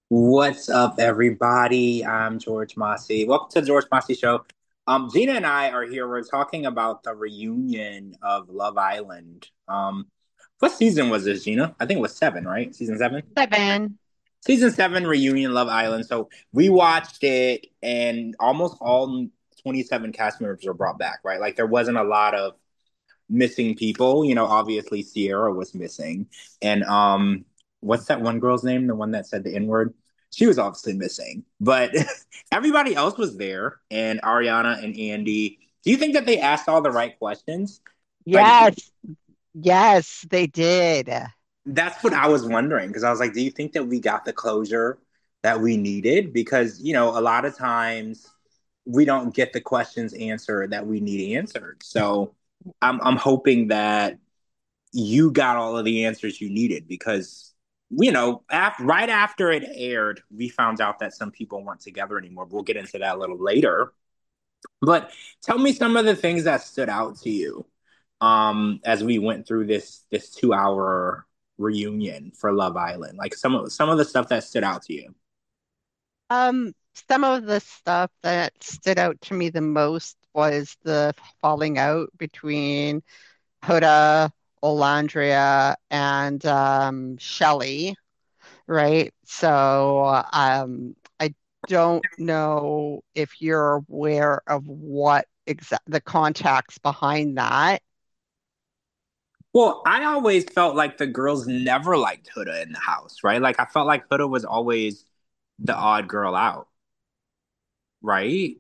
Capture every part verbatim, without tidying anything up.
What's up, everybody? I'm George Mossey. Welcome to the George Mossey Show. Um, Gina and I are here. We're talking about the reunion of Love Island. Um, what season was this, Gina? I think it was seven, right? Season seven? Seven. Season seven reunion Love Island. So we watched it, and almost all twenty-seven cast members were brought back, right? Like there wasn't a lot of missing people. You know, obviously Sierra was missing, and um, what's that one girl's name? The one that said the N word. She was obviously missing, but everybody else was there, and Ariana and Andy. Do you think that they asked all the right questions? Like, Yes, yes, they did. that's what I was wondering because I was like, do you think that we got the closure that we needed? Because, you know, a lot of times we don't get the questions answered that we need answered. So I'm I'm hoping that you got all of the answers you needed because you know, after, right after it aired, we found out that some people weren't together anymore. We'll get into that a little later. But tell me some of the things that stood out to you um, as we went through this this two hour reunion for Love Island. Like some of some of the stuff that stood out to you. Um, some of the stuff that stood out to me the most was the falling out between Hoda, Olandria, and um, Shelley, right? So um, I don't know if you're aware of what exact the context behind that. Well, I always felt like the girls never liked Huda in the house, right? Like I felt like Huda was always the odd girl out, right?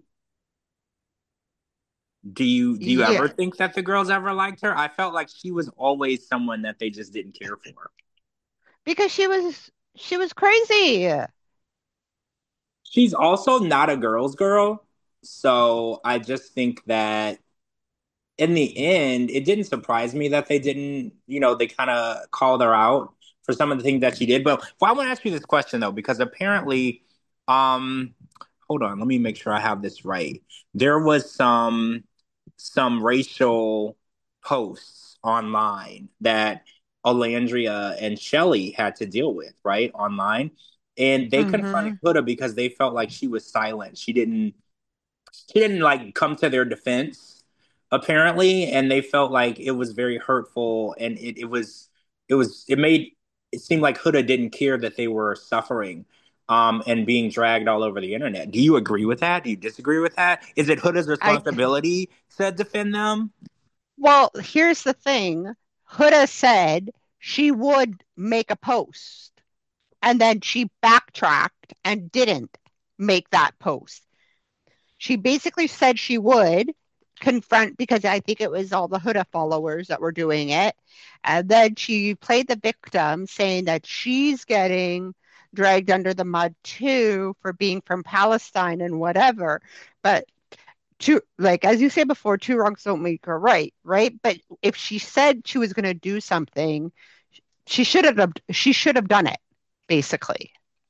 Do you do you ever Yeah, think that the girls ever liked her? I felt like she was always someone that they just didn't care for. because she was she was crazy. She's also not a girl's girl, so I just think that in the end, it didn't surprise me that they didn't, you know, they kind of called her out for some of the things that she did. But well, I want to ask you this question though, because apparently, um, hold on, let me make sure I have this right. There was some some racial posts online that Alandria and Shelley had to deal with, right, online. And they confronted Hmm. Huda because they felt like she was silent. She didn't she didn't like come to their defense apparently, and they felt like it was very hurtful, and it, it was it was it made it seem like Huda didn't care that they were suffering um and being dragged all over the internet. Do you agree with that? Do you disagree with that? Is it Huda's I responsibility to defend them? Well, here's the thing. Huda said she would make a post and then she backtracked and didn't make that post. She basically said she would confront because I think it was all the Huda followers that were doing it. And then she played the victim saying that she's getting dragged under the mud too for being from Palestine and whatever. But two like as you say before, two wrongs don't make a right, right? But if she said she was going to do something, she should have she should have done it, basically.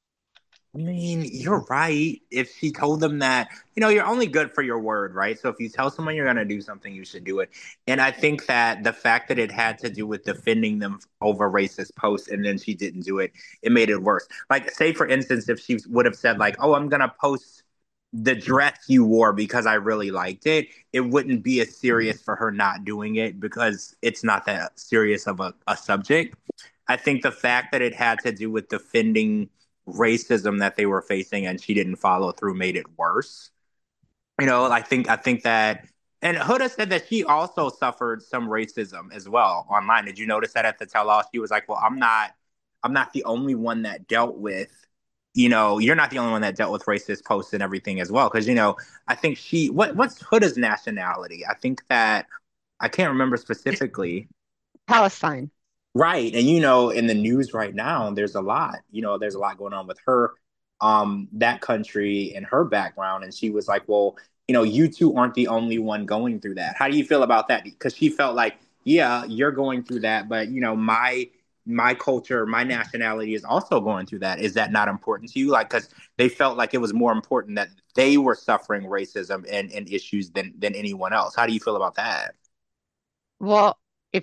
I mean, you're right. If she told them that, you know, you're only good for your word, right? So if you tell someone you're going to do something, you should do it. And I think that the fact that it had to do with defending them over racist posts and then she didn't do it, it made it worse. Like, say, for instance, if she would have said, like, oh, I'm going to post the dress you wore because I really liked it, it wouldn't be as serious for her not doing it because it's not that serious of a, a subject. I think the fact that it had to do with defending racism that they were facing and she didn't follow through made it worse. You know, I think I think that and Huda said that she also suffered some racism as well online. Did you notice that at the tell all? She was like, well, I'm not I'm not the only one that dealt with, you know, you're not the only one that dealt with racist posts and everything as well. Cause you know, I think she what what's Huda's nationality? I think that I can't remember specifically. Palestine. Right. And you know, in the news right now, there's a lot, you know, there's a lot going on with her, um, that country and her background. And she was like, well, you know, you two aren't the only one going through that. How do you feel about that? Because she felt like, yeah, you're going through that, but you know, my my culture, my nationality is also going through that. Is that not important to you? Like, because they felt like it was more important that they were suffering racism and, and issues than than anyone else. How do you feel about that? Well, if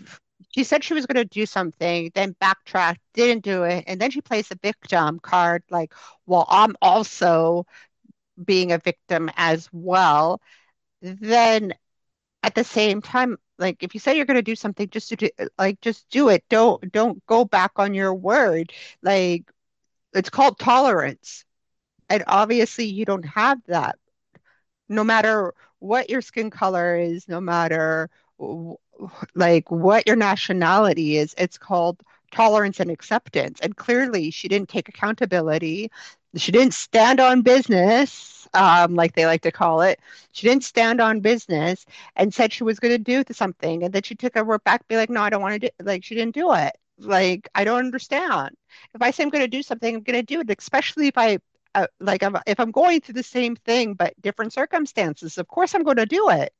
She said she was going to do something, then backtracked, didn't do it, and then she plays the victim card, like, well, I'm also being a victim as well. Then at the same time, like if you say you're going to do something, just to do, like just do it. Don't don't go back on your word. Like it's called tolerance, and obviously you don't have that. No matter what your skin color is, no matter like what your nationality is, it's called tolerance and acceptance. And clearly, she didn't take accountability. She didn't stand on business, um, like they like to call it. She didn't stand on business and said she was going to do something, and then she took a word back, be like, "No, I don't want to do." Like she didn't do it. Like I don't understand. If I say I'm going to do something, I'm going to do it. Especially if I uh, like I'm, if I'm going through the same thing but different circumstances. Of course, I'm going to do it.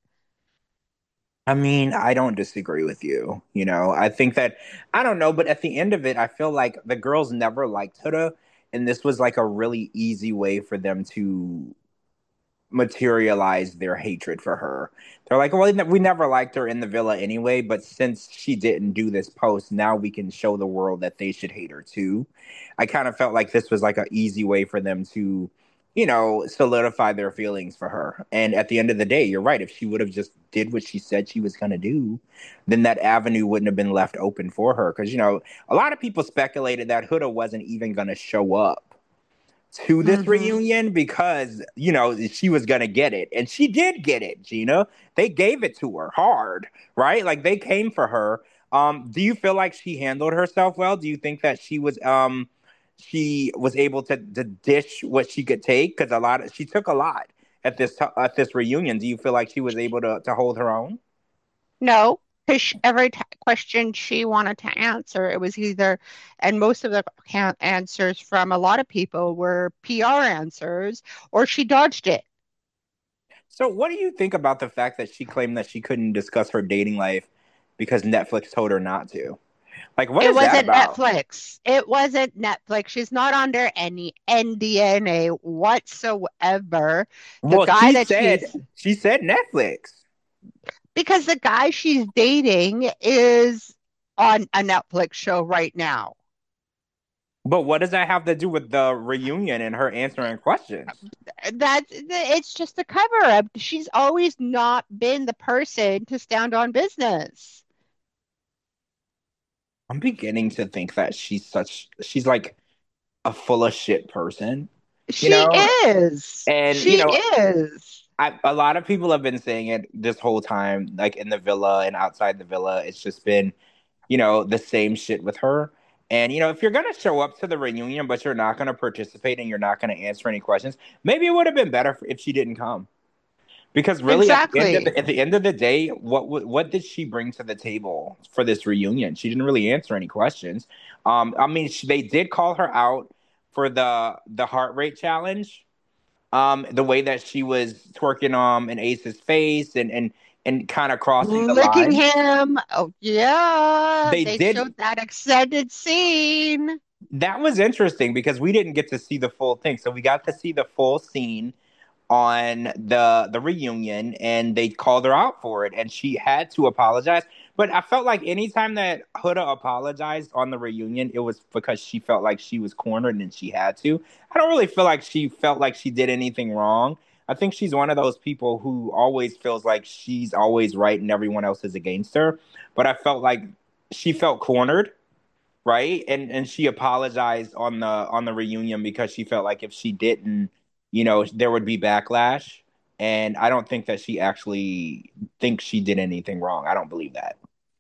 I mean, I don't disagree with you. You know, I think that I don't know, but at the end of it, I feel like the girls never liked Huda, and this was like a really easy way for them to materialize their hatred for her. They're like, well, we never liked her in the villa anyway, but since she didn't do this post, now we can show the world that they should hate her too. I kind of felt like this was like an easy way for them to, you know, solidify their feelings for her. And at the end of the day, you're right. If she would have just did what she said she was going to do, then that avenue wouldn't have been left open for her. Because, you know, a lot of people speculated that Huda wasn't even going to show up to this Hmm. reunion because you know she was gonna get it, and she did get it. Gina, they gave it to her hard, right? Like they came for her. Um, do you feel like she handled herself well? Do you think that she was um she was able to to dish what she could take? Because a lot of she took a lot at this at this reunion. Do you feel like she was able to to hold her own? No, because every t question she wanted to answer, it was either, and most of the ca- answers from a lot of people were P R answers, or she dodged it. So, what do you think about the fact that she claimed that she couldn't discuss her dating life because Netflix told her not to? Like, what It is that wasn't about? Netflix. It wasn't Netflix. She's not under any N D A whatsoever. The Well, guy she that said she's, she said Netflix. because the guy she's dating is on a Netflix show right now. But what does that have to do with the reunion and her answering questions? That's it's just a cover up. She's always not been the person to stand on business. I'm beginning to think that she's such she's like a full of shit person, you She know? is. And you She know, is. I, a lot of people have been saying it this whole time, like in the villa and outside the villa. It's just been, you know, the same shit with her. And you know, if you're gonna show up to the reunion, but you're not gonna participate and you're not gonna answer any questions, maybe it would have been better if she didn't come. Because really, at the end of Exactly. the, at the end of the day, what what did she bring to the table for this reunion? She didn't really answer any questions. Um, I mean, she, they did call her out for the the heart rate challenge. Um, the way that she was twerking um in Ace's face and and and kind of crossing the Licking line. him. Oh, yeah. They They did showed that extended scene. that was interesting because we didn't get to see the full thing, so we got to see the full scene on the the reunion and they called her out for it and she had to apologize. But I felt like anytime that Huda apologized on the reunion, it was because she felt like she was cornered and she had to. I don't really feel like she felt like she did anything wrong. I think she's one of those people who always feels like she's always right and everyone else is against her. But I felt like she felt cornered, right? And and she apologized on the on the reunion because she felt like if she didn't, you know, there would be backlash. And I don't think that she actually thinks she did anything wrong. I don't believe that.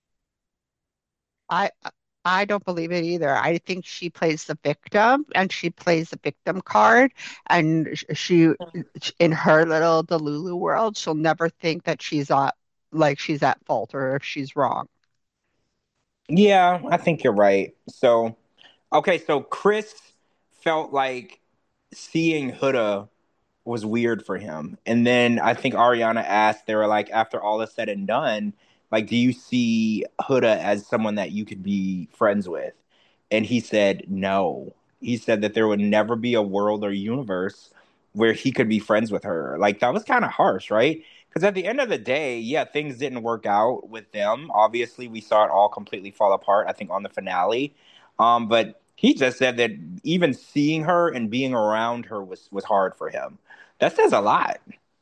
I I don't believe it either. I think she plays the victim and she plays the victim card and sh- she in her little Delulu world, she'll never think that she's at like she's at fault or if she's wrong. Yeah, I think you're right. So, okay, so Chris felt like seeing Huda was weird for him. And then I think Ariana asked, they were like, after all is said and done, like, do you see Huda as someone that you could be friends with? And he said, no. He said that there would never be a world or universe where he could be friends with her. Like, that was kind of harsh, right? Because at the end of the day, yeah, things didn't work out with them. Obviously, we saw it all completely fall apart, I think, on the finale. Um, but he just said that even seeing her and being around her was was hard for him. That says a lot.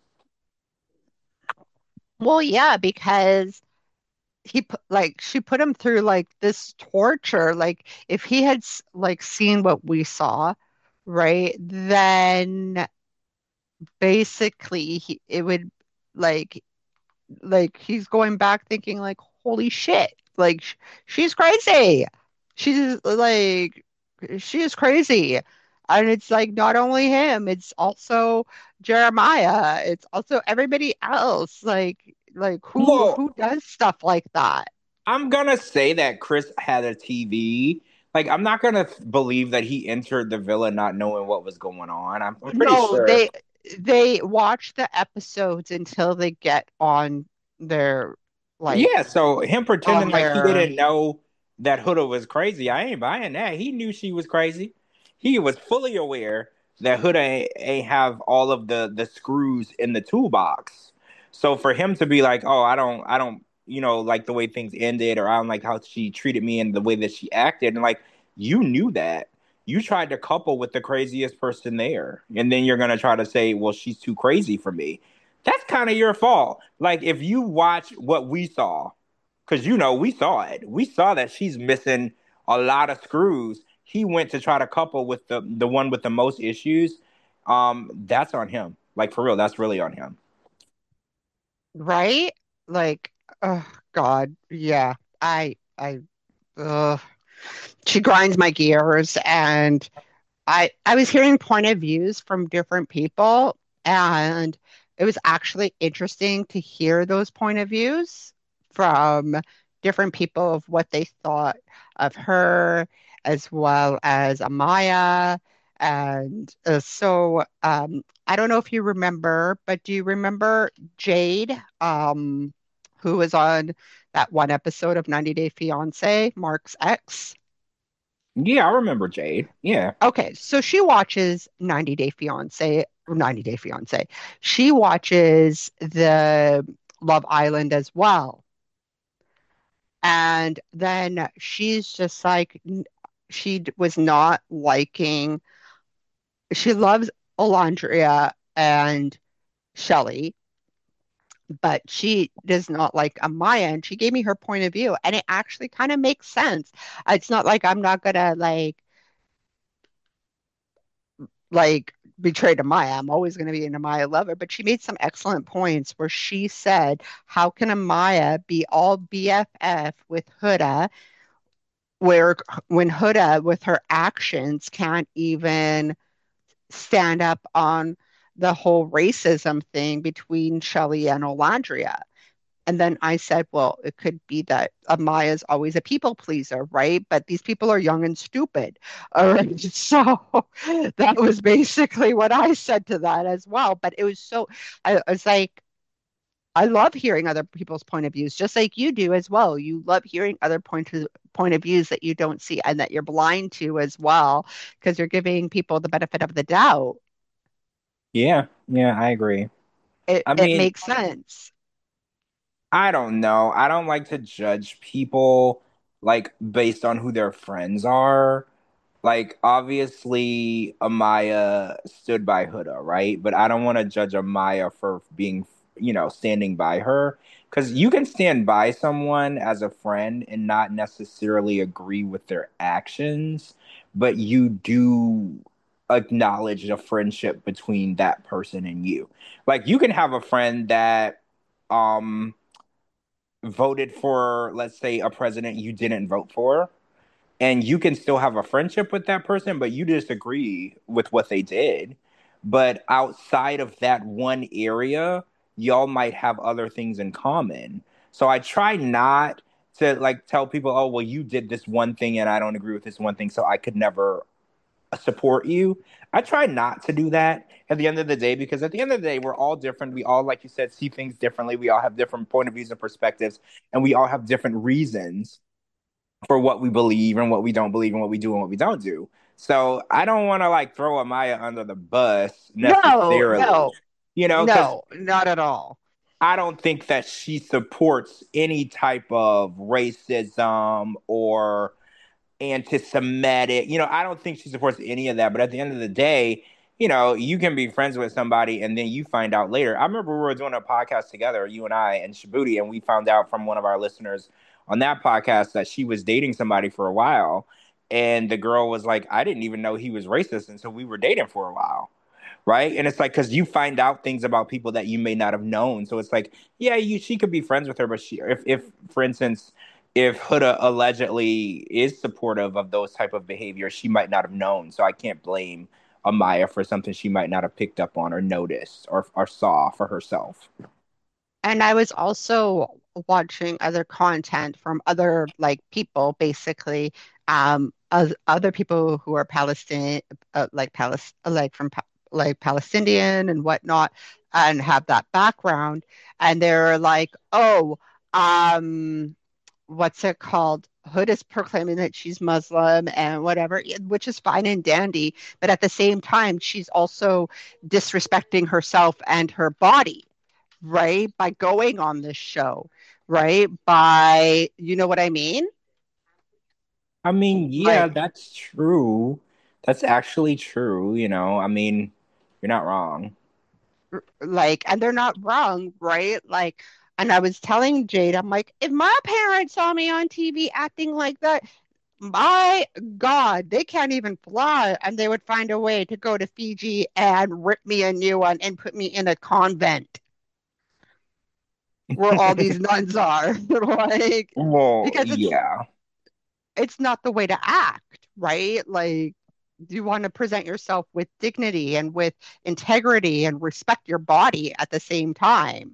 Well, yeah, because he put like she put him through like this torture. Like if he had s- like seen what we saw, right, then basically he, it would like like he's going back thinking like, holy shit, like sh she's crazy. She's like she is crazy. And it's like not only him, it's also Jeremiah. It's also everybody else. Like like who Well, who does stuff like that? I'm gonna say that Chris had a T V. Like, I'm not gonna believe that he entered the villa not knowing what was going on. I'm, I'm pretty No, sure. they they watch the episodes until they get on their like Yeah, so him on pretending like he their didn't know that Huda was crazy, I ain't buying that. He knew she was crazy. He was fully aware that Huda ain't, ain't have all of the the screws in the toolbox. So for him to be like, "Oh, I don't, I don't, you know, like the way things ended, or I don't like how she treated me and the way that she acted," and like you knew that. You tried to couple with the craziest person there, and then you're gonna try to say, "Well, she's too crazy for me." That's kind of your fault. Like if you watch what we saw, because you know we saw it, we saw that she's missing a lot of screws. He went to try to couple with the the one with the most issues. Um, that's on him. Like for real, that's really on him. right? Like, oh God, yeah. I I ugh. She grinds my gears and I I was hearing point of views from different people and it was actually interesting to hear those point of views from different people of what they thought of her as well as Amaya. And uh, so um, I don't know if you remember, but do you remember Jade, um, who was on that one episode of ninety Day Fiancé, Mark's ex? Yeah, I remember Jade. Yeah, Okay, so she watches ninety Day Fiancé, or ninety Day Fiancé. She watches the Love Island as well. And then she's just like, she was not liking, she loves Alondria and Shelley, but she does not like Amaya. And she gave me her point of view. And it actually kind of makes sense. It's not like I'm not gonna like like betrayed Amaya. I'm always going to be an Amaya lover, but she made some excellent points where she said, how can Amaya be all B F F with Huda, where when Huda, with her actions, can't even stand up on the whole racism thing between Shelley and Olandria? And then I said, well, it could be that Amaya's always a people pleaser, right? But these people are young and stupid. All right. So that was basically what I said to that as well. But it was so, I, I was like, I love hearing other people's point of views, just like you do as well. You love hearing other point of, point of views that you don't see and that you're blind to as well, because you're giving people the benefit of the doubt. yeah, yeah. I agree. It I it mean, makes sense. I don't know. I don't like to judge people like based on who their friends are. Like obviously Amaya stood by Huda, right? But I don't want to judge Amaya for being, you know, standing by her because you can stand by someone as a friend and not necessarily agree with their actions, but you do acknowledge the friendship between that person and you. Like you can have a friend that um voted for, let's say, a president you didn't vote for, and you can still have a friendship with that person, but you disagree with what they did. But outside of that one area, y'all might have other things in common. So I try not to like tell people, oh, well, you did this one thing and I don't agree with this one thing, so I could never support you. I try not to do that at the end of the day because at the end of the day, we're all different. We all, like you said, see things differently. We all have different point of views and perspectives, and we all have different reasons for what we believe and what we don't believe and what we do and what we don't do. So I don't want to like throw Amaya under the bus No, necessarily, no, you know, because no, not at all. I don't think that she supports any type of racism or anti-Semitic. You know, I don't think she supports any of that. But at the end of the day, you know, you can be friends with somebody and then you find out later. I remember we were doing a podcast together, you and I and Shabuti, and we found out from one of our listeners on that podcast that she was dating somebody for a while. And the girl was like, I didn't even know he was racist until we were dating for a while. Right. And it's like, because you find out things about people that you may not have known. So it's like, yeah, you she could be friends with her, but she, if, if for instance, if Huda allegedly is supportive of those type of behavior, she might not have known. So I can't blame Amaya for something she might not have picked up on or noticed or, or saw for herself. And I was also watching other content from other like people, basically, um, oth- other people who are Palestinian, uh, like Palis like from pa like Palestinian and whatnot, and have that background, and they're like, oh, um, what's it called? Hood is proclaiming that she's Muslim and whatever, which is fine and dandy, but at the same time, she's also disrespecting herself and her body, right? By going on this show, right? By, you know what I mean? I mean, yeah, Like, that's true. That's actually true. You know, I mean, you're not wrong. like, and they're not wrong, right? Like, and I was telling Jade, I'm like, if my parents saw me on T V acting like that, my God, they can't even fly, and they would find a way to go to Fiji and rip me a new one and put me in a convent where all these nuns are, like, Well, because it's yeah. it's not the way to act, right? Like, you want to present yourself with dignity and with integrity and respect your body at the same time.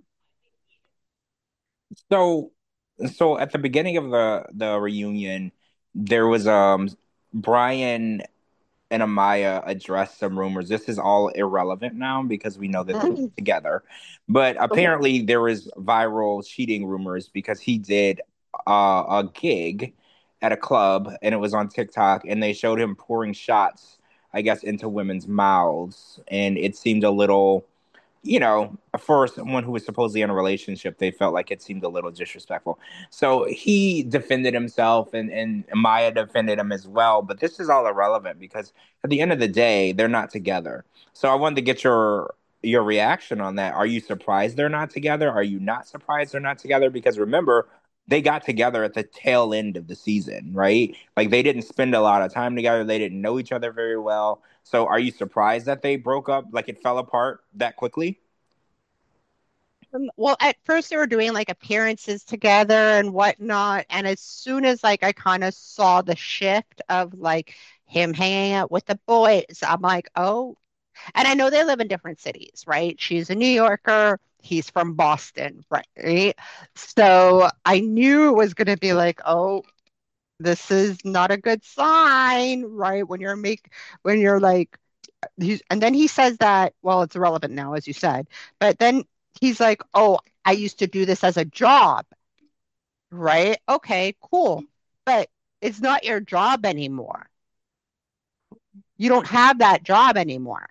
So, so at the beginning of the the reunion, there was um Brian and Amaya addressed some rumors. This is all irrelevant now because we know that they're together. But apparently, there was viral cheating rumors because he did uh, a gig at a club and it was on TikTok, and they showed him pouring shots, I guess, into women's mouths, and it seemed a little, you know, for someone who was supposedly in a relationship, they felt like it seemed a little disrespectful. So he defended himself, and, and Maya defended him as well. But this is all irrelevant because at the end of the day, they're not together. So I wanted to get your your reaction on that. Are you surprised they're not together? Are you not surprised they're not together? Because remember, they got together at the tail end of the season, right? Like they didn't spend a lot of time together. They didn't know each other very well. So are you surprised that they broke up, like it fell apart that quickly? Um, Well, at first they were doing like appearances together and whatnot. And as soon as like I kind of saw the shift of like him hanging out with the boys, I'm like, oh, and I know they live in different cities, right? She's a New Yorker, he's from Boston, right? So I knew it was going to be like, oh, this is not a good sign, right? When you're make when you're like he's and then he says that, well, it's irrelevant now, as you said, but then he's like, oh, I used to do this as a job, right? Okay, cool. But it's not your job anymore. You don't have that job anymore.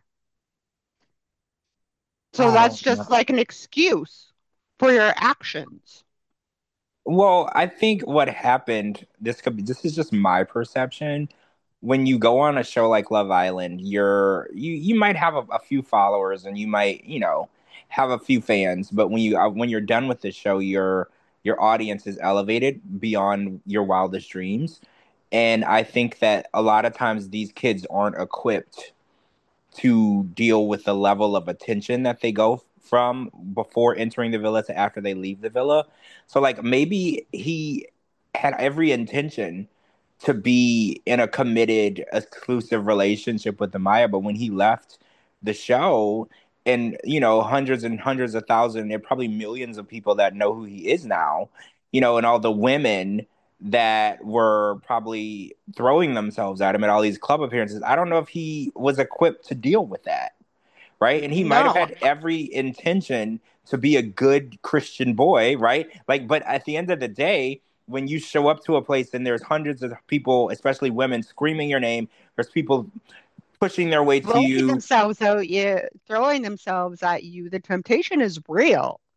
So I that's don't just know. like an excuse for your actions. Well, I think what happened, this could be, this is just my perception. When you go on a show like Love Island, you're you you might have a, a few followers and you might, you know, have a few fans, but when you uh, when you're done with the show, your your audience is elevated beyond your wildest dreams. And I think that a lot of times these kids aren't equipped to deal with the level of attention that they go from before entering the villa to after they leave the villa. So like maybe he had every intention to be in a committed, exclusive relationship with Amaya, but when he left the show, and you know, hundreds and hundreds of thousands, and probably millions of people that know who he is now, you know, and all the women that were probably throwing themselves at him at all these club appearances. I don't know if he was equipped to deal with that, right? And he might have No, had every intention to be a good Christian boy, right? Like, but at the end of the day, when you show up to a place and there's hundreds of people, especially women, screaming your name, there's people pushing their way to throwing you. themselves out, you throwing themselves at you. The temptation is real.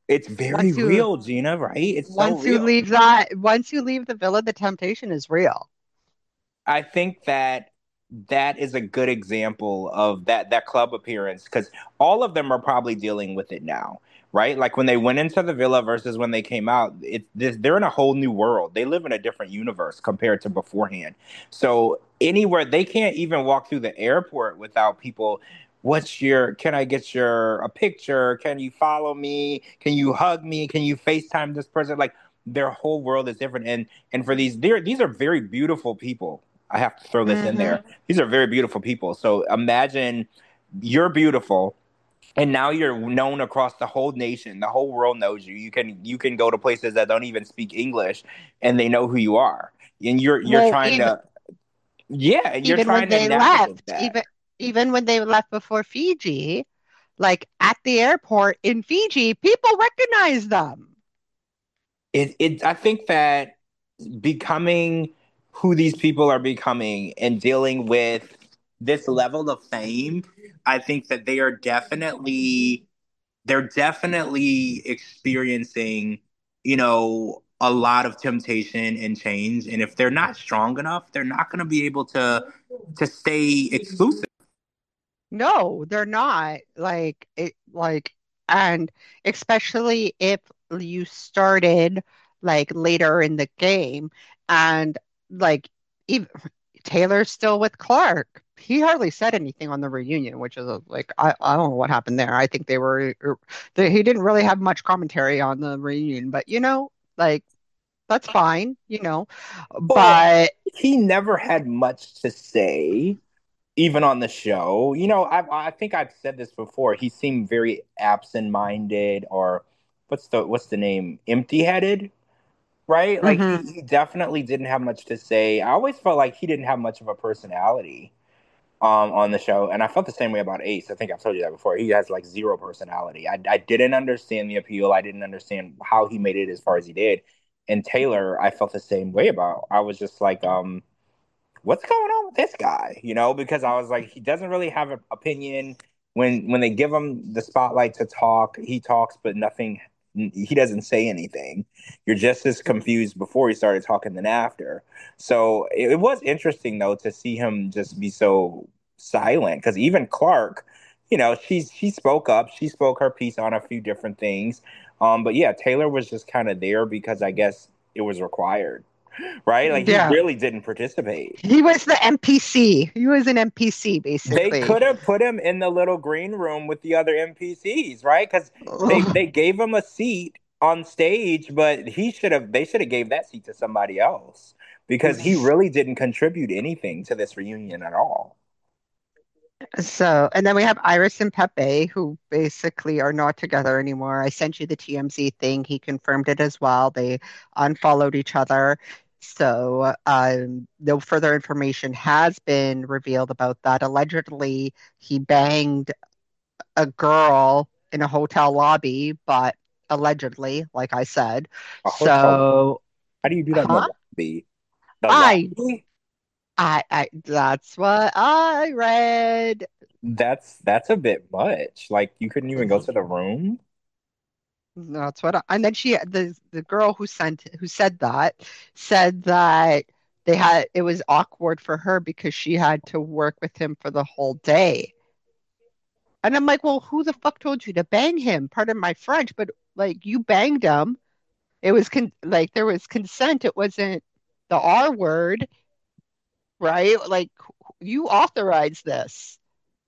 It's very Once you real, Gina, right? It's so once you real. leave that, once you leave the villa, the temptation is real. I think that that is a good example of that that club appearance because all of them are probably dealing with it now, right? Like when they went into the villa versus when they came out, it this, they're in a whole new world. They live in a different universe compared to beforehand. So anywhere they can't even walk through the airport without people. What's your? Can I get your a picture? Can you follow me? Can you hug me? Can you FaceTime this person? Like their whole world is different, and and for these, they're these are very beautiful people. I have to throw this in Hmm. there. These are very beautiful people. So imagine you're beautiful and now you're known across the whole nation. The whole world knows you. You can you can go to places that don't even speak English and they know who you are. And you're you're Well, trying even to yeah, you're even when trying to they navigate left, that. even even when they left before Fiji, like at the airport in Fiji, people recognize them. It it I think that becoming who these people are becoming and dealing with this level of fame, I think that they are definitely they're definitely experiencing, you know, a lot of temptation and change. And if they're not strong enough, they're not going to be able to to stay exclusive. No, they're not. Like it like and especially if you started like later in the game and like even Taylor's still with Clark. He hardly said anything on the reunion, which is a, like I, I don't know what happened there. I think they were er, they, he didn't really have much commentary on the reunion, but you know, like that's fine, you know. Well, But he never had much to say, even on the show. You know, I I think I've said this before. He seemed very absent-minded, or what's the what's the name? Empty-headed, right? Like he, mhm. he definitely didn't have much to say. I always felt like he didn't have much of a personality um on the show, and I felt the same way about Ace. I think I've told you that before. He has like zero personality. I I didn't understand the appeal. I didn't understand how he made it as far as he did. And Taylor, I felt the same way about. I was just like, um, what's going on with this guy? You know, because I was like, he doesn't really have an opinion. When when they give him the spotlight to talk, he talks, but nothing. He doesn't say anything. You're just as confused before he started talking than after. So it, it was interesting though to see him just be so silent. Because even Clark, you know, she she spoke up. She spoke her piece on a few different things. Um, but yeah, Taylor was just kind of there because I guess it was required, right? Like he Yeah. really didn't participate. He was the N P C. He was an N P C They basically. could have put him in the little green room with the other N P Cs, right? Because they they gave him a seat on stage, but he should have they should have gave that seat to somebody else because he really didn't contribute anything to this reunion at all. So, and then we have Iris and Pepe, who basically are not together anymore. I sent you the T M Z thing. He confirmed it as well. They unfollowed each other. So, um, no further information has been revealed about that. Allegedly, he banged a girl in a hotel lobby, but allegedly, like I said. A hotel. So, How do you do that in the huh? lobby? The I, lobby? I, I, that's what I read. That's that's a bit much. Like you couldn't even go to the room. That's what I, and then she the the girl who sent who said that said that they had it was awkward for her because she had to work with him for the whole day. And I'm like, well, who the fuck told you to bang him? Pardon my French, but like you banged him. It was con like there was consent. It wasn't the R word, right? Like you authorized this.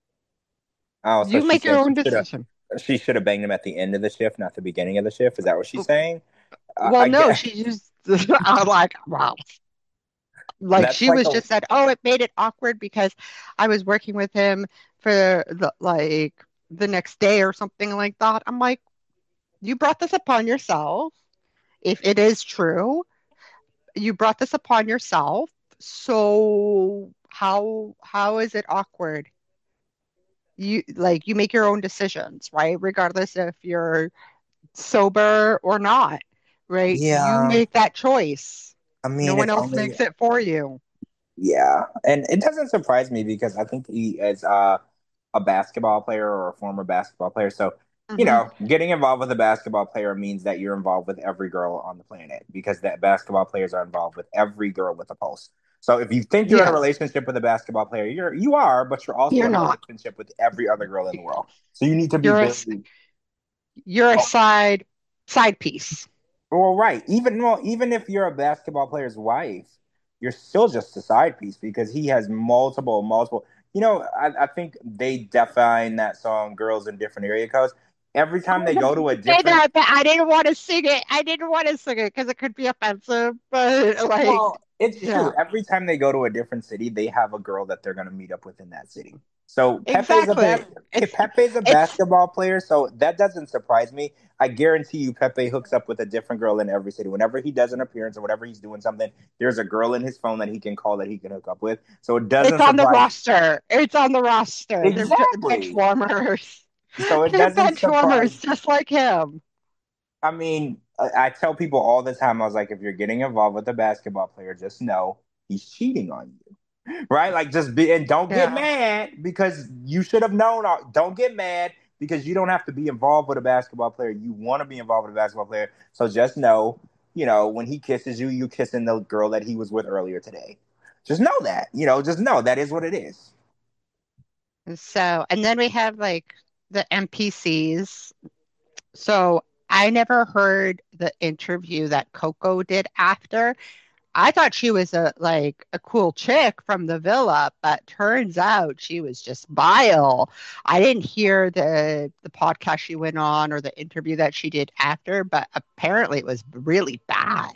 Oh, so You she make your said she own should have decision. she should have banged him at the end of the shift, not the beginning of the shift. Is that what she's saying? I, Well, I no, guess she used I'm like, wow. Like that's she like was a just said, oh, it made it awkward because I was working with him for the like the next day or something like that. I'm like, you brought this upon yourself. If it is true, you brought this upon yourself. So how how is it awkward? You like you make your own decisions, right? Regardless if you're sober or not, right? You yeah. make that choice. I No mean, one it's else only makes it for you. yeah, and it doesn't surprise me because I think he is uh, a basketball player or a former basketball player, so you Hmm. know, getting involved with a basketball player means that you're involved with every girl on the planet because that basketball players are involved with every girl with a pulse. So if you think you're in a Yes, relationship with a basketball player, you're you are, but you're also you're in a not. relationship with every other girl in the world. So you need to be You're a very you're a side side piece. well, right. Even well, even if you're a basketball player's wife, you're still just a side piece because he has multiple, multiple. You know, I, I think they define that song "Girls in Different Area Codes." Every time I they go to a say different. that, but I didn't want to sing it. I didn't want to sing it because it could be offensive. But like, Well, it's true. yeah, Every time they go to a different city, they have a girl that they're going to meet up with in that city. So Pepe's a bas- exactly. It's Pepe's a it's basketball player, so that doesn't surprise me. I guarantee you, Pepe hooks up with a different girl in every city. Whenever he does an appearance or whenever he's doing something, there's a girl in his phone that he can call that he can hook up with. So it it's doesn't on the surprise roster. It's on the roster. They're bench exactly. warmers. So it They're doesn't bench surprise. warmers, just like him. I mean, I, I tell people all the time. I was like, if you're getting involved with a basketball player, just know he's cheating on you. Right? Like just be and don't get Yeah. mad because you should have known. Don't get mad because you don't have to be involved with a basketball player. You want to be involved with a basketball player. So just know, you know, when he kisses you, you kissing the girl that he was with earlier today. Just know that. You know, just know that is what it is. So, and then we have like the N P Cs. So I never heard the interview that Coco did after. I thought she was a like a cool chick from the villa, but turns out she was just vile. I didn't hear the the podcast she went on or the interview that she did after, but apparently it was really bad.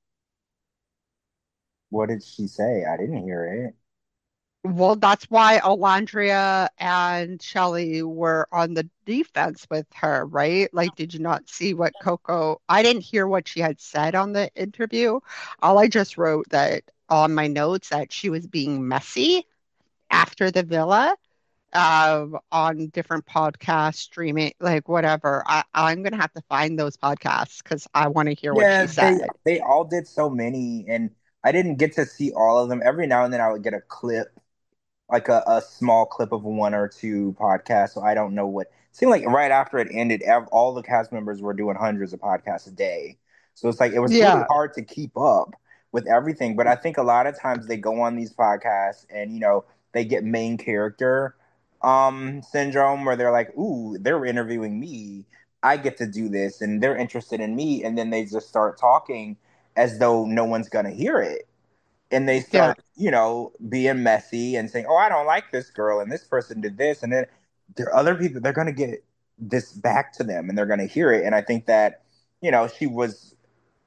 What did she say? I didn't hear it. Well, that's why Alandria and Shelley were on the defense with her, right? Like, did you not see what Coco? I didn't hear what she had said on the interview. All I just wrote that on my notes that she was being messy after the villa, um, on different podcasts, streaming, like whatever. I, I'm gonna have to find those podcasts because I want to hear what she Yeah, they said. they all did so many, and I didn't get to see all of them. Every now and then, I would get a clip like a, a small clip of one or two podcasts. So I don't know what. It seemed like right after it ended, ev- all the cast members were doing hundreds of podcasts a day. So it's like it was really Yeah, hard to keep up with everything. But I think a lot of times they go on these podcasts and you know they get main character um syndrome where they're like, "Ooh, they're interviewing me. I get to do this," and they're interested in me, and then they just start talking as though no one's gonna hear it and they yeah. start, you know, being messy and saying, "Oh, I don't like this girl, and this person did this," and then there are other people. They're going to get this back to them, and they're going to hear it. And I think that, you know, she was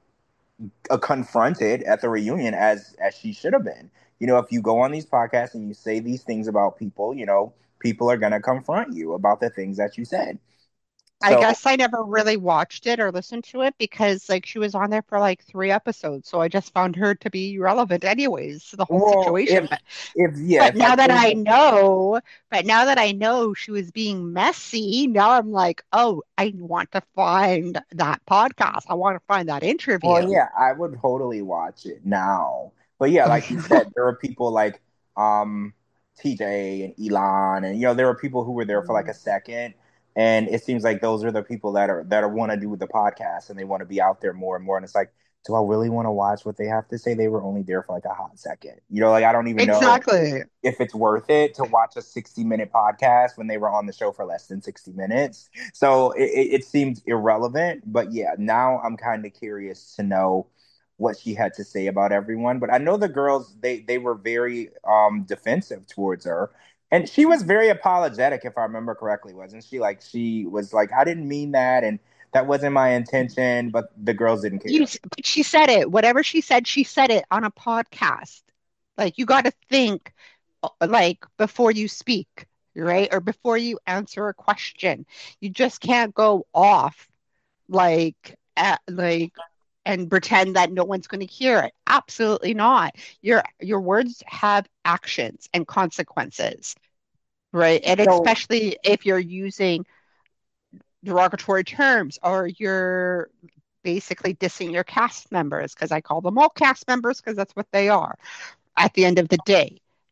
uh, confronted at the reunion as as she should have been. You know, if you go on these podcasts and you say these things about people, you know, people are going to confront you about the things that you said. I So guess I never really watched it or listened to it because like she was on there for like three episodes, so I just found her to be relevant anyways to the whole well, situation. if But if yeah, but if I now that told I you, know, but now that I know she was being messy, now I'm like, oh, I want to find that podcast. I want to find that interview. well, yeah, I would totally watch it now. But yeah, like you said, there are people like um T J and Elon, and you know, there are people who were there for like a second, and it seems like those are the people that are that are want to do the podcast and they want to be out there more and more. And it's like, do I really want to watch what they have to say? They were only there for like a hot second. You know, like I don't even know Exactly. if it's worth it to watch a sixty minute podcast when they were on the show for less than sixty minutes. So it, it, it seems irrelevant. But yeah, now I'm kind of curious to know what she had to say about everyone. But I know the girls, they, they were very um, defensive towards her. And she was very apologetic, if I remember correctly, wasn't she? Like, she was like, I didn't mean that. And that wasn't my intention. But the girls didn't You, care. but she said it. Whatever she said, she said it on a podcast. Like you got to think, uh, like before you speak, right? Or before you answer a question. You just can't go off like at, like and pretend that no one's going to hear it. Absolutely not. Your your words have actions and consequences, right? And So, especially if you're using derogatory terms or you're basically dissing your cast members because I call them all cast members because that's what they are at the end of the day.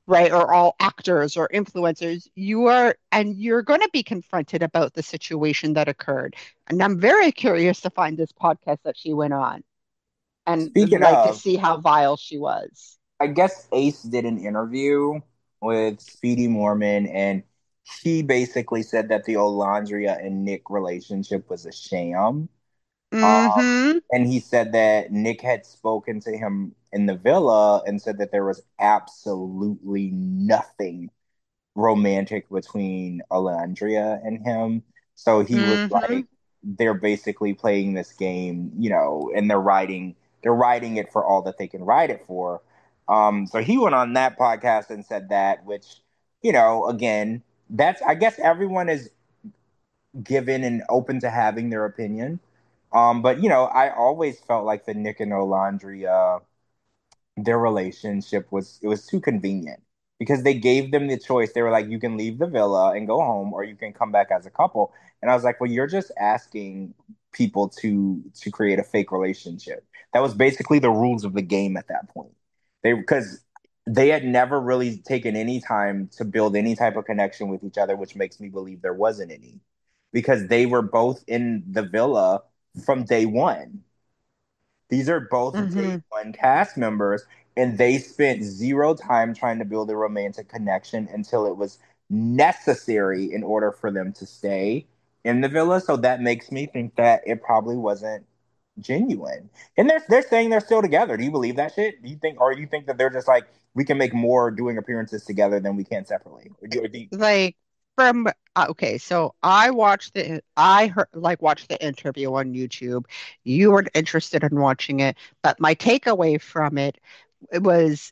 right? Or all actors or influencers. You are, and you're going to be confronted about the situation that occurred. And I'm very curious to find this podcast that she went on and Speaking like to of, see how vile she was. I guess Ace did an interview with Speedy Morman, and he basically said that the Olandria and Nick relationship was a sham. Um, Mm-hmm. and he said that Nick had spoken to him in the villa and said that there was absolutely nothing romantic between Alandria and him. So he was Mm-hmm. like, they're basically playing this game, you know, and they're writing they're writing it for all that they can write it for. Um, so he went on that podcast and said that, which, you know, again, that's I guess everyone is given and open to having their opinion. Um, but you know, I always felt like the Nick and Olandria their relationship was it was too convenient because they gave them the choice. They were like, you can leave the villa and go home, or you can come back as a couple. And I was like, well, you're just asking people to to create a fake relationship. That was basically the rules of the game at that point. They because they had never really taken any time to build any type of connection with each other, which makes me believe there wasn't any because they were both in the villa from day one. These are both day Mm-hmm. one cast members, and they spent zero time trying to build a romantic connection until it was necessary in order for them to stay in the villa. So that makes me think that it probably wasn't genuine. And they're they're saying they're still together. Do you believe that shit? Do you think, or do you think that they're just like we can make more doing appearances together than we can separately? Or do, or do you, Like from uh, okay, so I watched the I heard like watched the interview on YouTube. You weren't interested in watching it, but my takeaway from it, it was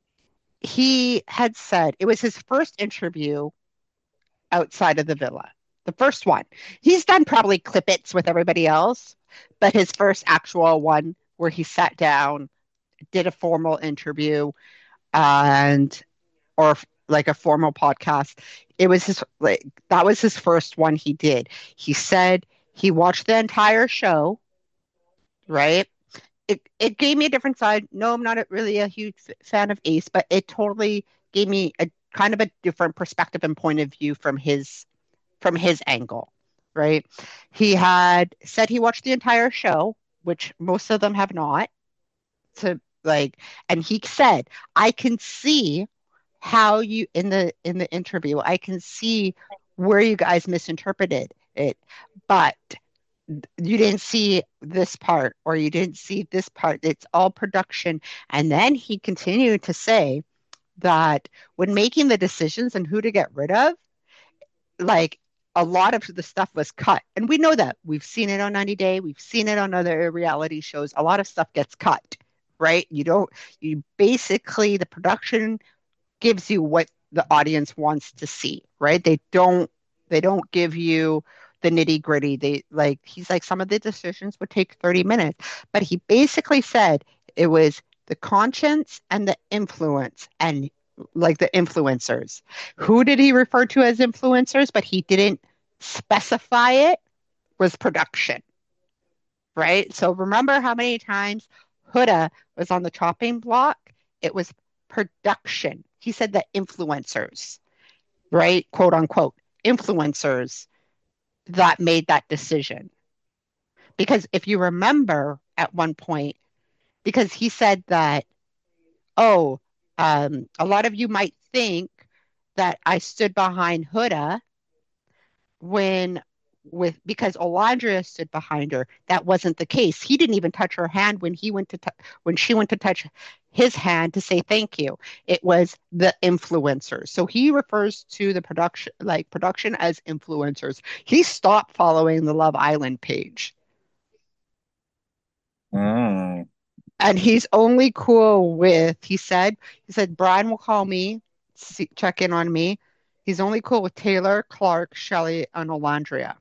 he had said it was his first interview outside of the villa. The first one. He's done probably clip-its with everybody else, but his first actual one where he sat down, did a formal interview, and or like a formal podcast. It was his like that was his first one he did. He said he watched the entire show, right? It it gave me a different side. No, I'm not a, really a huge fan of Ace, but it totally gave me a kind of a different perspective and point of view from his from his angle, right? He had said he watched the entire show, which most of them have not. To like, and he said, I can see how you in the in the interview, I can see where you guys misinterpreted it, but you didn't see this part or you didn't see this part. It's all production. And then he continued to say that when making the decisions and who to get rid of, like a lot of the stuff was cut. And we know that. We've seen it on ninety Day, we've seen it on other reality shows. A lot of stuff gets cut, right? You don't, you basically, the production gives you what the audience wants to see, right? They don't they don't give you the nitty gritty. They like he's like some of the decisions would take thirty minutes, but he basically said it was the conscience and the influence and like the influencers. Who did he refer to as influencers? But he didn't specify it was production, right? So remember how many times Huda was on the chopping block? It was production. He said that influencers, right? Quote unquote, influencers that made that decision. Because if you remember at one point, because he said that, oh, um, a lot of you might think that I stood behind Huda when with because Olandria stood behind her. That wasn't the case. He didn't even touch her hand when he went to t- when she went to touch his hand to say thank you. It was the influencers. So he refers to the production like production as influencers. He stopped following the Love Island page. mm, And he's only cool with, he said, he said, Brian will call me, see, check in on me. He's only cool with Taylor, Clark, Shelley, and Olandria.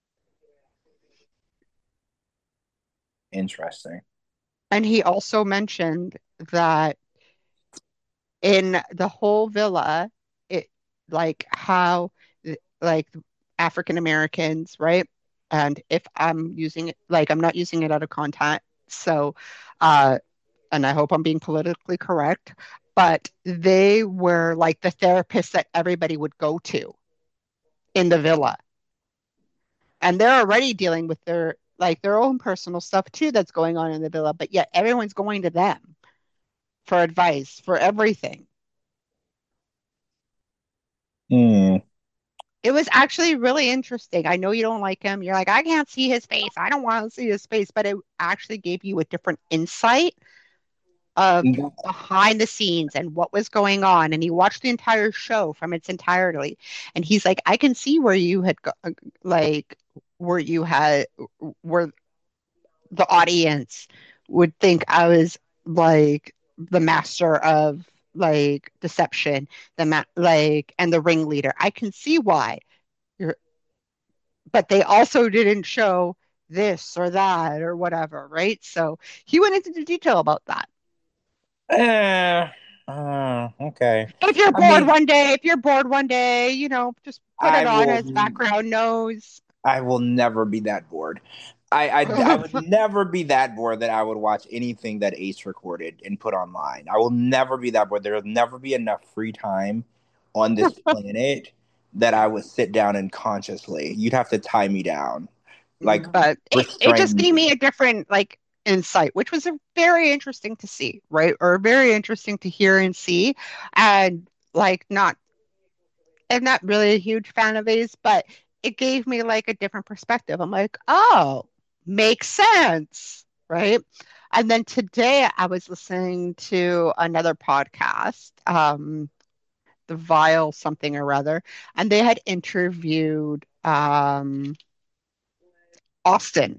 interesting. And he also mentioned that in the whole villa, it like how like African Americans, right? And if I'm using it, like I'm not using it out of context, so uh, and I hope I'm being politically correct. but they were like the therapists that everybody would go to in the villa. And they're already dealing with their like their own personal stuff too that's going on in the villa, but yet everyone's going to them for advice for everything. Hmm. It was actually really interesting. I know you don't like him. You're like, I can't see his face. I don't want to see his face, but it actually gave you a different insight of behind the scenes and what was going on. And he watched the entire show from its entirety. And he's like, I can see where you had go- like where you had where the audience would think I was like the master of like deception, the ma- like and the ringleader. I can see why. You're, but they also didn't show this or that or whatever, right? So he went into the detail about that. Eh, uh, okay. If you're I bored mean, one day, if you're bored one day, you know, just put I it on will. as background noise. I will never be that bored. I, I I would never be that bored that I would watch anything that Ace recorded and put online. I will never be that bored. There will never be enough free time on this planet that I would sit down and consciously. You'd have to tie me down, like But it, it just restrain gave me. me a different like insight, which was a very interesting to see, right? Or very interesting to hear and see. And like not I'm not really a huge fan of Ace, but it gave me like a different perspective. I'm like, oh, makes sense, right? And then today I was listening to another podcast, um, the Vile something or other, and they had interviewed um, Austin.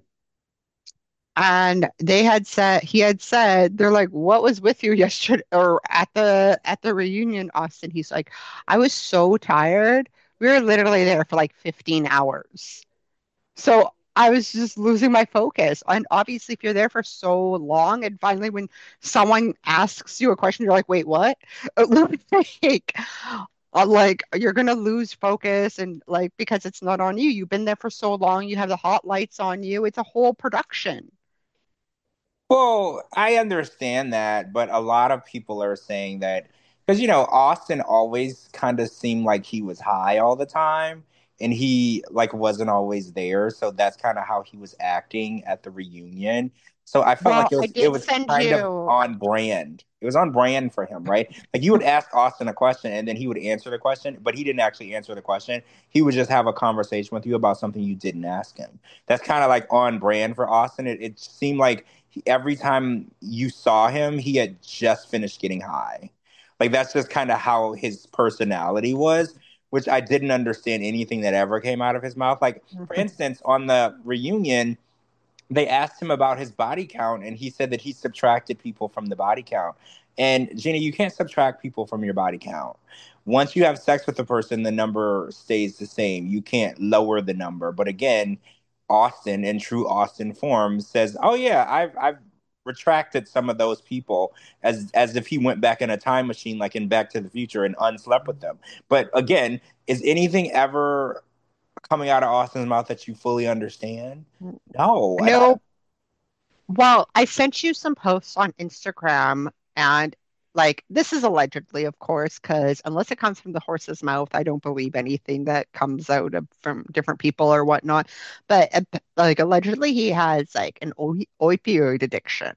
And they had said he had said they're like, what was with you yesterday or at the at the reunion, Austin? He's like, I was so tired. We were literally there for like fifteen hours. So I was just losing my focus. And obviously, if you're there for so long, and finally when someone asks you a question, you're like, wait, what? Like, uh, like you're gonna lose focus and like because it's not on you. You've been there for so long, you have the hot lights on you. It's a whole production. Well, I understand that, but a lot of people are saying that because you know Austin always kind of seemed like he was high all the time, and he like wasn't always there, so that's kind of how he was acting at the reunion. So I felt like Well, it I was it did was send kind of you. on brand. It was on brand for him, right? Like you would ask Austin a question, and then he would answer the question, but he didn't actually answer the question. He would just have a conversation with you about something you didn't ask him. That's kind of like on brand for Austin. It, it seemed like he, every time you saw him, he had just finished getting high. Like that's just kind of how his personality was, which I didn't understand anything that ever came out of his mouth. Like, for instance, on the reunion, they asked him about his body count, and he said that he subtracted people from the body count. And Gina, you can't subtract people from your body count. Once you have sex with a person, the number stays the same. You can't lower the number. But again, Austin, in true Austin form, says, "Oh yeah, I've I've retracted some of those people," as as if he went back in a time machine, like in Back to the Future, and unslept with them. But again, is anything ever coming out of Austin's mouth that you fully understand? No, and I No, well, I sent you some posts on Instagram, and like this is allegedly, of course, because unless it comes from the horse's mouth, I don't believe anything that comes out of from different people or whatnot. But uh, like allegedly, he has like an o opioid addiction,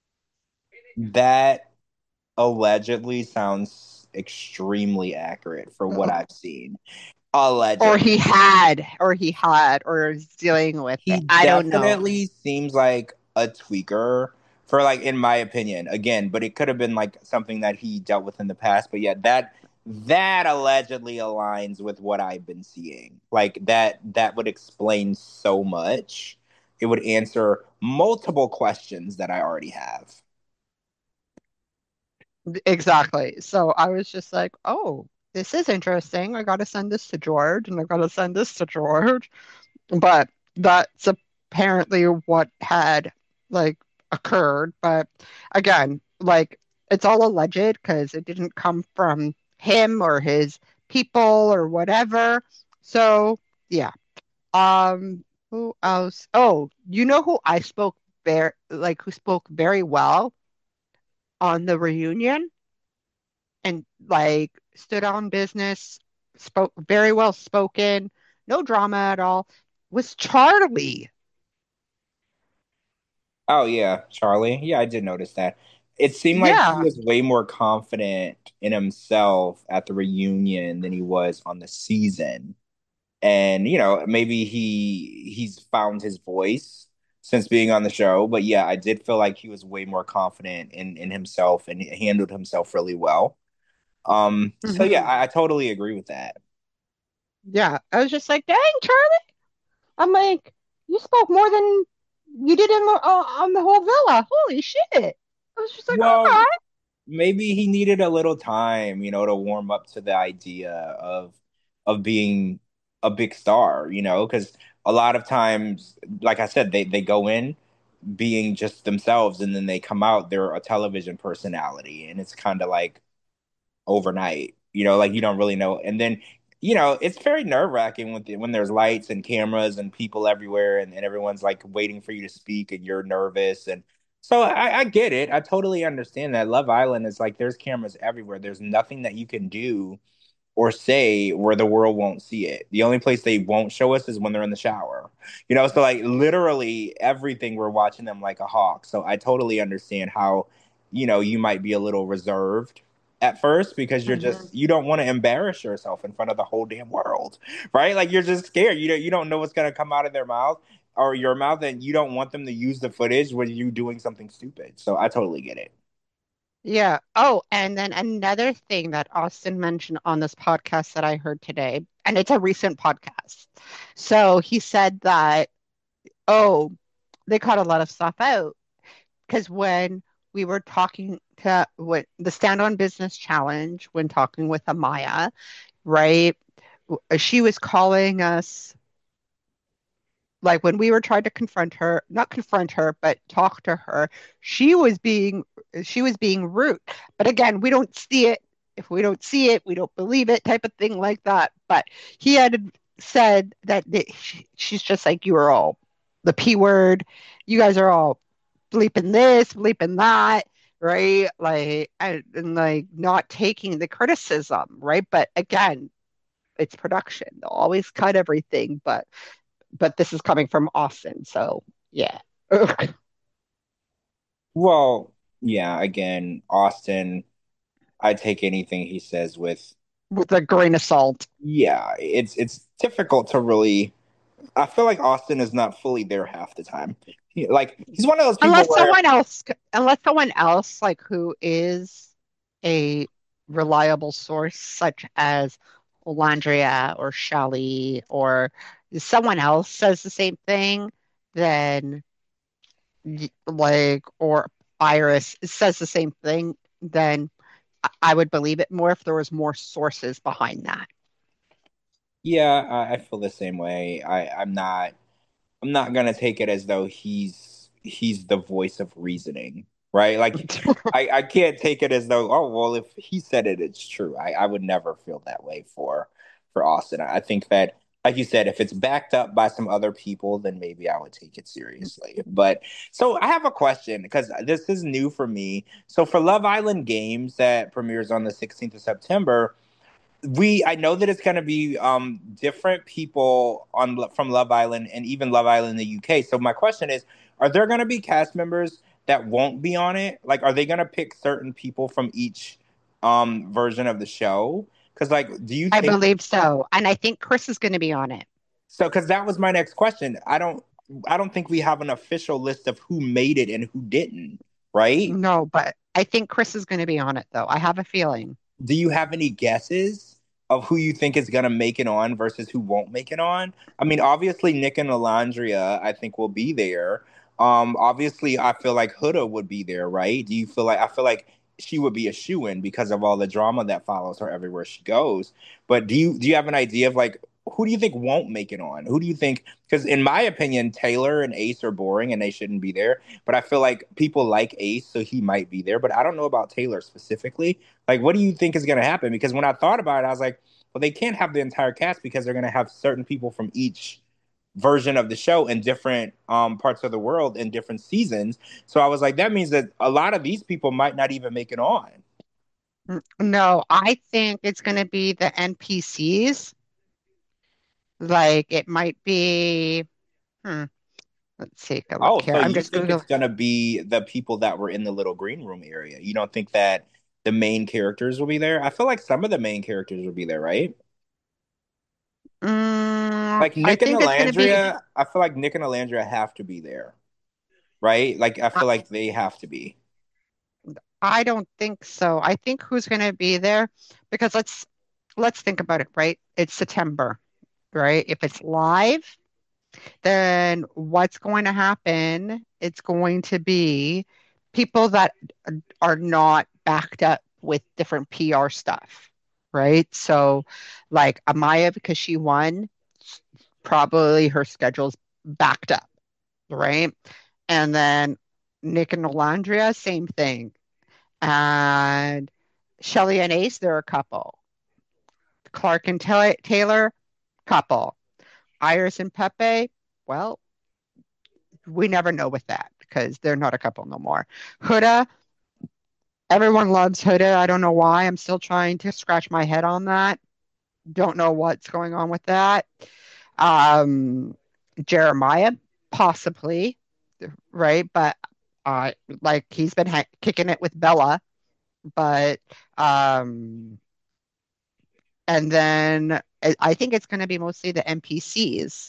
that allegedly sounds extremely accurate for what I've seen. or Allegedly. he had, or he had, or is dealing with it. He I don't know. definitely seems like a tweaker for like in my opinion. Again, but it could have been like something that he dealt with in the past. But yeah, that that allegedly aligns with what I've been seeing. Like that that would explain so much. It would answer multiple questions that I already have. Exactly. So I was just like, oh, this is interesting. I got to send this to George, and I got to send this to George. But that's apparently what had like occurred. But again, like it's all alleged because it didn't come from him or his people or whatever. So yeah. Um, who else? Oh, you know who I spoke very like who spoke very well on the reunion? and like stood on business, spoke very well spoken, no drama at all, was Charlie. Oh yeah, Charlie. Yeah, I did notice that. It seemed like he Yeah. was way more confident in himself at the reunion than he was on the season. And, you know, maybe he he's found his voice since being on the show. But yeah, I did feel like he was way more confident in in himself and he handled himself really well. Um, so yeah, Hmm. I, I totally agree with that. Yeah. I was just like, dang, Charlie. I'm like, you spoke more than you did in the, uh, on the whole villa. Holy shit. I was just like, Well, okay. maybe he needed a little time, you know, to warm up to the idea of of being a big star, you know, because a lot of times, like I said, they they go in being just themselves and then they come out, they're a television personality, and it's kind of like overnight, you know, like you don't really know. And then, you know, it's very nerve wracking when, when there's lights and cameras and people everywhere and, and everyone's like waiting for you to speak and you're nervous. And so I, I get it. I totally understand that. Love Island is like there's cameras everywhere. There's nothing that you can do or say where the world won't see it. The only place they won't show us is when they're in the shower. You know, so like literally everything we're watching them like a hawk. So I totally understand how, you know, you might be a little reserved at first because you're Hmm. just you don't want to embarrass yourself in front of the whole damn world, right? Like you're just scared. You don't you don't know what's gonna come out of their mouth or your mouth, and you don't want them to use the footage when you doing something stupid. So I totally get it. Yeah. Oh, and then another thing that Austin mentioned on this podcast that I heard today, and it's a recent podcast. So he said that, oh, they cut a lot of stuff out because when we were talking to what the Stand on Business Challenge, when talking with Amaya, right? She was calling us like when we were trying to confront her, not confront her, but talk to her, she was being she was being rude. But again, we don't see it. If we don't see it, we don't believe it, type of thing like that. But he had said that the, she, she's just like, you are all the P word. You guys are all bleeping this, bleeping that, right? Like and, and like not taking the criticism, right? But again, it's production. They'll always cut everything, but but this is coming from Austin, so yeah. Well, yeah, again, Austin, I take anything he says with, With a grain of salt. yeah, it's it's difficult to really. I feel like Austin is not fully there half the time. He, like he's one of those people Unless where, someone else, unless someone else like who is a reliable source, such as Landria or Shelly or someone else says the same thing, then like or Iris says the same thing, then I would believe it more if there was more sources behind that. yeah, I, I feel the same way. I I'm not I'm not gonna take it as though he's he's the voice of reasoning, right? Like I I can't take it as though, oh well, if he said it, it's true. I I would never feel that way for for Austin. I think that, like you said, if it's backed up by some other people, then maybe I would take it seriously. But so I have a question because this is new for me. So for Love Island Games that premieres on the sixteenth of September, we I know that it's going to be um different people on from Love Island and even Love Island in the U K. So my question is, are there going to be cast members that won't be on it? Like, are they going to pick certain people from each um version of the show? Because like, do you I think believe so. And I think Chris is going to be on it. so? Because that was my next question. I don't I don't think we have an official list of who made it and who didn't, right? No, but I think Chris is going to be on it, though. I have a feeling. Do you have any guesses of who you think is going to make it on versus who won't make it on? I mean, obviously Nick and Alondria, I think will be there. Um, obviously, I feel like Huda would be there, right? Do you feel like I feel like she would be a shoe-in because of all the drama that follows her everywhere she goes. But do you do you have an idea of like who do you think won't make it on? Who do you think? Because in my opinion, Taylor and Ace are boring and they shouldn't be there. But I feel like people like Ace, so he might be there. But I don't know about Taylor specifically. Like, what do you think is going to happen? Because when I thought about it, I was like, well, they can't have the entire cast because they're going to have certain people from each version of the show in different um, parts of the world in different seasons. So I was like, that means that a lot of these people might not even make it on. Mm, No, I think it's going to be the N P Cs. Like it might be, hmm, let's take a look Oh, here. so I'm you just think it's Googling. gonna be the people that were in the little green room area? You don't think that the main characters will be there? I feel like some of the main characters will be there, right? Mm, Like I Nick and think it's going to be, Alandria, I feel like Nick and Alandria have to be there, right? Like I I, feel like they have to be. I don't think so. I think who's going to be there because let's let's think about it, right? It's September, right? If it's live, then what's going to happen? It's going to be people that are not backed up with different P R stuff, right? So, like Amaya, because she won, probably her schedule's backed up, right? And then Nick and Alandria, same thing. And Shelly and Ace, they're a couple. Clark and Ta- Taylor, couple. Iris and Pepe, well, we never know with that because they're not a couple no more. Huda, everyone loves Huda. I don't know why. I'm still trying to scratch my head on that. Don't know what's going on with that. Um, Jeremiah, possibly, right? But uh, like he's been ha kicking it with Bella, but um, and then I I think it's going to be mostly the N P Cs.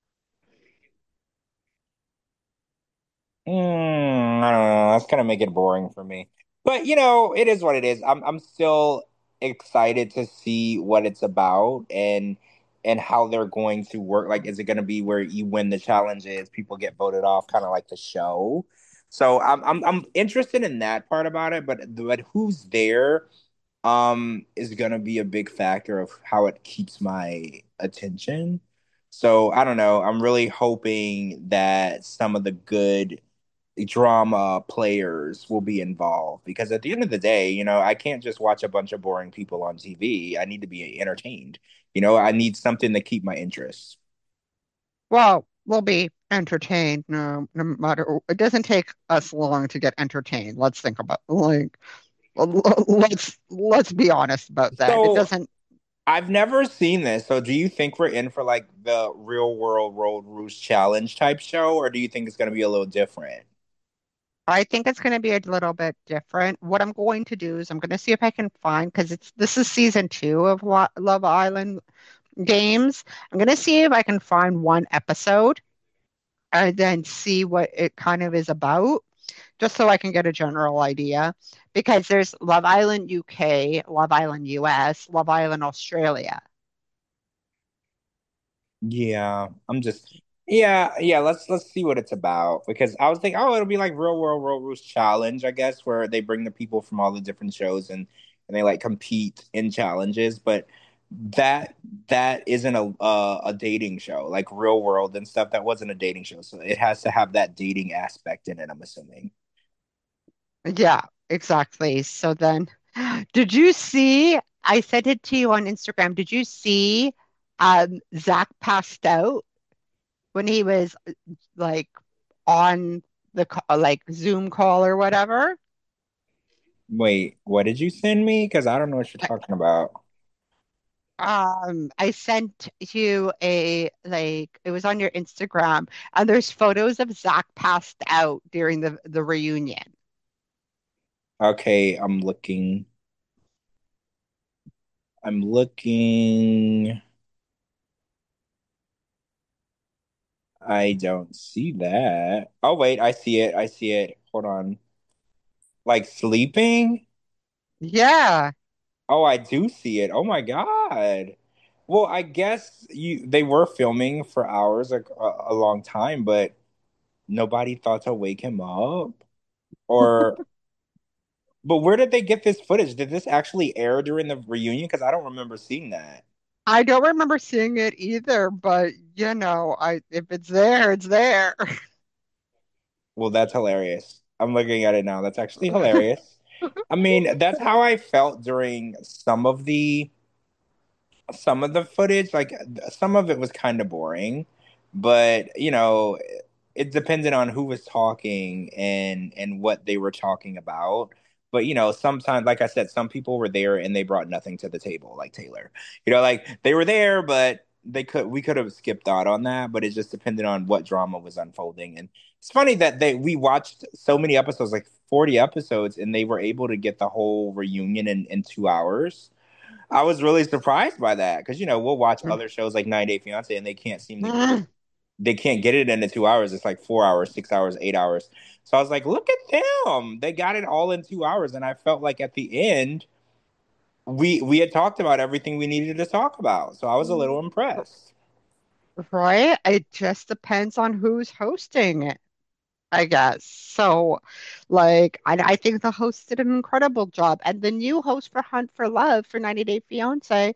Mm, I don't know. That's gonna make it boring for me. But you know, it is what it is. I'm I'm still excited to see what it's about and and how they're going to work. Like, is it gonna be where you win the challenges, people get voted off, kind of like the show? So I'm I'm I'm interested in that part about it, but but who's there um is gonna be a big factor of how it keeps my attention. So I don't know. I'm really hoping that some of the good drama players will be involved because at the end of the day, you know, I can't just watch a bunch of boring people on T V. I need to be entertained. You know, I need something to keep my interest. Well, we'll be entertained no, no matter. It doesn't take us long to get entertained. Let's think about like let's let's be honest about that. It So doesn't. I've never seen this. So do you think we're in for like the real world road rules challenge type show, or do you think it's going to be a little different? I think it's going to be a little bit different. What I'm going to do is I'm going to see if I can find because it's this is season two of Lo- Love Island games. I'm going to see if I can find one episode and then see what it kind of is about, just so I can get a general idea. Because there's Love Island U K, Love Island U S, Love Island Australia. Yeah, I'm just yeah, yeah, let's let's see what it's about because I was thinking, oh, it'll be like Real World Road Rules Challenge, I guess, where they bring the people from all the different shows and and they like compete in challenges, but that that isn't a uh, a dating show like Real World and stuff. That wasn't a dating show, so it has to have that dating aspect in it, I'm assuming. Yeah, exactly. So then, did you see? I sent it to you on Instagram. Did you see um, Zach passed out when he was like on the ca- like Zoom call or whatever? Wait, what did you send me? Because I don't know what you're talking about. Um, I sent you a like it was on your Instagram, and there's photos of Zach passed out during the the reunion. Okay, I'm looking. I'm looking. I don't see that. Oh, wait, I see it. I see it. Hold on. Like sleeping? Yeah, Oh, I do see it. Oh my God. Well, I guess you they were filming for hours, like a, a long time, but nobody thought to wake him up. Or, but where did they get this footage? Did this actually air during the reunion? Because I don't remember seeing that. I don't remember seeing it either, but you know, I if it's there, it's there. Well, that's hilarious. I'm looking at it now. That's actually hilarious. I mean, that's how I felt during some of the some of the footage. Like some of it was kind of boring, but you know, it depended on who was talking and and what they were talking about. But you know, sometimes, like I said, some people were there and they brought nothing to the table, like Taylor. You know, like they were there, but they could we could have skipped out on that. But it just depended on what drama was unfolding. And it's funny that they we watched so many episodes, like forty episodes, and they were able to get the whole reunion in in two hours. I was really surprised by that because you know we'll watch other shows like ninety Day Fiance and they can't seem to they can't get it into two hours. It's like four hours, six hours, eight hours. So I was like, look at them. They got it all in two hours. And I felt like at the end, we we had talked about everything we needed to talk about. So I was a little impressed. Right? It just depends on who's hosting it, I guess. So, like, I, I think the host did an incredible job. And the new host for Hunt for Love for ninety Day Fiance,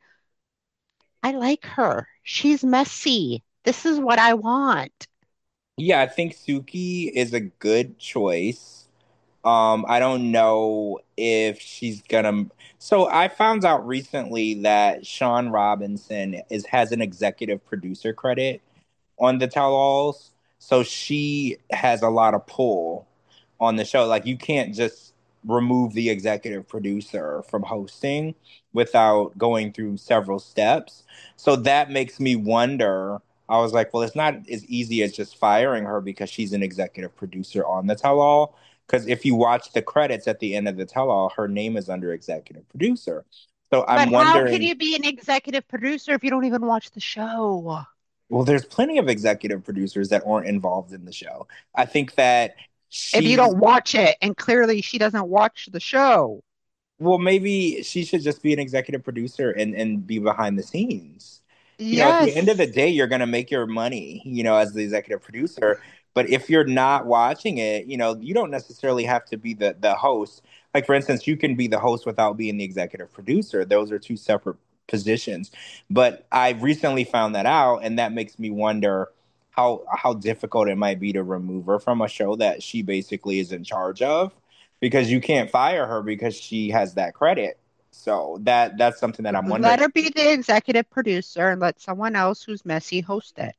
I like her. She's messy. This is what I want. Yeah, I think Suki is a good choice. Um, I don't know if she's gonna. So I found out recently that Sean Robinson is has an executive producer credit on the tell-alls. So she has a lot of pull on the show. Like you can't just remove the executive producer from hosting without going through several steps. So that makes me wonder. I was like, well, it's not as easy as just firing her because she's an executive producer on the tell-all. Because if you watch the credits at the end of the tell-all, her name is under executive producer. So But I'm how can wondering, you be an executive producer if you don't even watch the show? well, there's plenty of executive producers that aren't involved in the show. I think that If you she's, don't watch it, and clearly she doesn't watch the show. well, maybe she should just be an executive producer and, and be behind the scenes. You know, at the end of the Yes. day, you're going to make your money, you know, as the executive producer. But if you're not watching it, you know, you don't necessarily have to be the, the host. Like, for instance, you can be the host without being the executive producer. Those are two separate positions. But I recently found that out, and that makes me wonder how how difficult it might be to remove her from a show that she basically is in charge of because you can't fire her because she has that credit. So that that's something that I'm Let wondering. her be the executive producer and let someone else who's messy host it.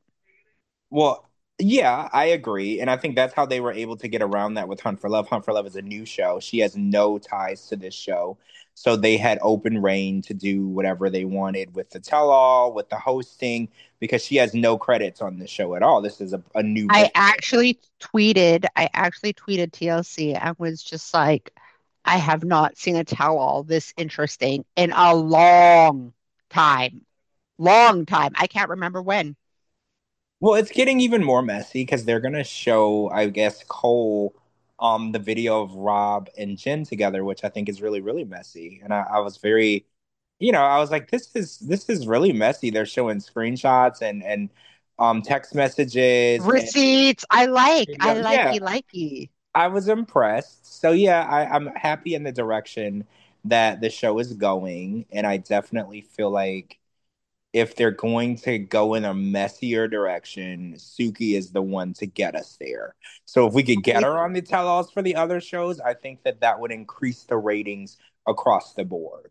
Well, yeah, I agree. And I think that's how they were able to get around that with Hunt for Love. Hunt for Love is a new show. She has no ties to this show. So they had open reign to do whatever they wanted with the tell all, with the hosting, because she has no credits on the show at all. This is a, a new I host. actually tweeted, I actually tweeted T L C and was just like, I have not seen a tell-all this interesting in a long time. Long time. I can't remember when. Well, it's getting even more messy because they're gonna show, I guess, Cole um the video of Rob and Jen together, which I think is really, really messy. And I, I was very, you know, I was like, this is this is really messy. They're showing screenshots and and um text messages and Receipts. I like. I video. Yeah, likey likey. I was impressed. So yeah, I, I'm happy in the direction that the show is going, and I definitely feel like if they're going to go in a messier direction, Suki is the one to get us there. So if we could get I, her on the tell-alls for the other shows, I think that that would increase the ratings across the board.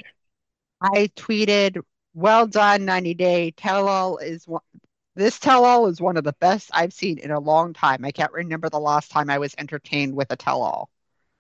I tweeted, well done, ninety Day. Tell-all is one. This tell-all is one of the best I've seen in a long time. I can't remember the last time I was entertained with a tell-all.